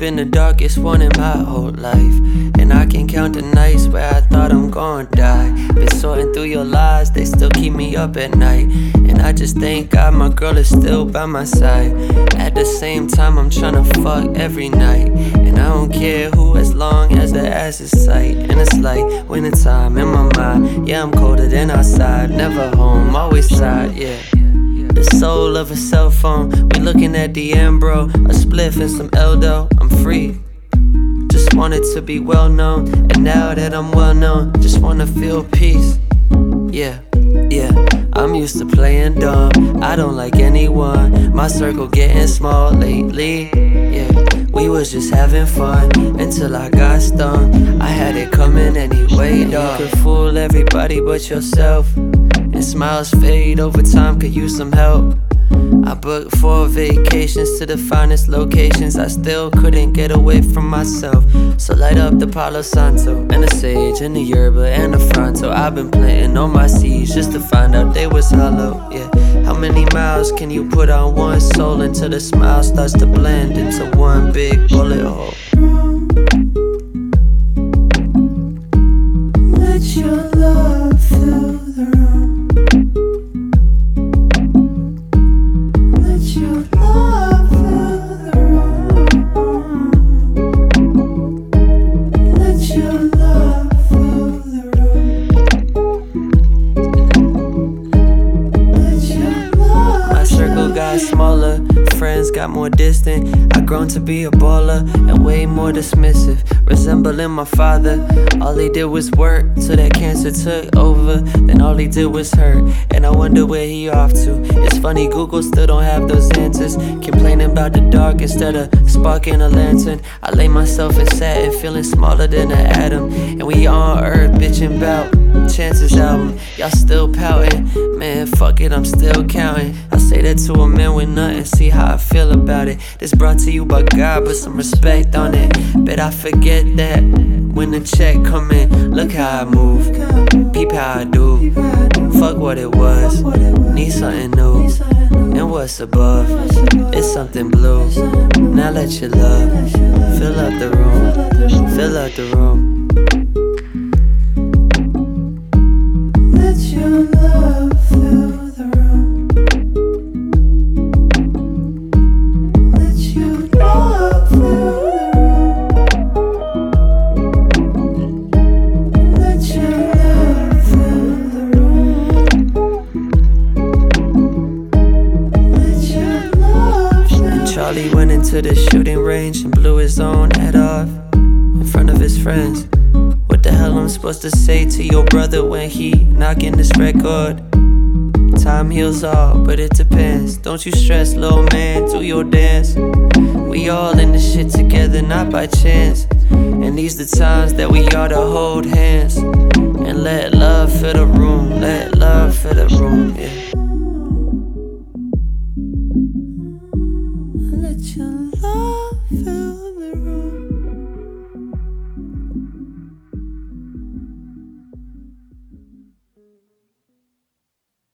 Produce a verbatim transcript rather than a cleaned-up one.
been the darkest one in my whole life, and I can count the nights where I thought I'm gonna die. Been sorting through your lies, they still keep me up at night, and I just thank God my girl is still by my side. At the same time, I'm tryna fuck every night, and I don't care who as long as the ass is tight. And it's like wintertime in my mind, yeah, I'm colder than outside. Never home, always side, yeah. The soul of a cell phone, we looking at the end, bro. A spliff and some Eldo, I'm free. Just wanted to be well known, and now that I'm well known, just wanna feel peace. Yeah, yeah, I'm used to playing dumb, I don't like anyone. My circle getting small lately, yeah. We was just having fun until I got stung. I had it coming anyway, dog. You could fool everybody but yourself, and smiles fade over time, could use some help. I booked four vacations to the finest locations, I still couldn't get away from myself. So light up the Palo Santo, and the sage, and the yerba, and the fronto. I've been planting on my seeds just to find out they was hollow, yeah. How many miles can you put on one soul until the smile starts to blend into one big bullet hole? Let your love fill the room. Got smaller, friends got more distant. I grown to be a baller and way more dismissive, resembling my father. All he did was work till that cancer took over, then all he did was hurt, and I wonder where he off to. It's funny, Google still don't have those answers, complaining about the dark instead of sparking a lantern. I lay myself in satin, feeling smaller than an atom, and we on earth bitching about Chances album. Y'all still pouting, man, fuck it, I'm still counting. I say that to a man with nothing, see how I feel about it. This brought to you by God, put some respect on it. Bet I forget that when the check come in. Look how I move, peep how I do. Fuck what it was, need something new. And what's above, it's something blue. Now let your love fill up the room, fill up the room. Let your love fill the room. Let your love fill the room. Let your love fill the room. Let your love fill the room. Charlie went into the shooting range and blew his own head off in front of his friends. What the hell I'm supposed to say to your brother when he knocking this record? Time heals all, but it depends. Don't you stress, little man, do your dance. We all in this shit together, not by chance. And these the times that we ought to hold hands and let love fill the room, let love fill the room, yeah.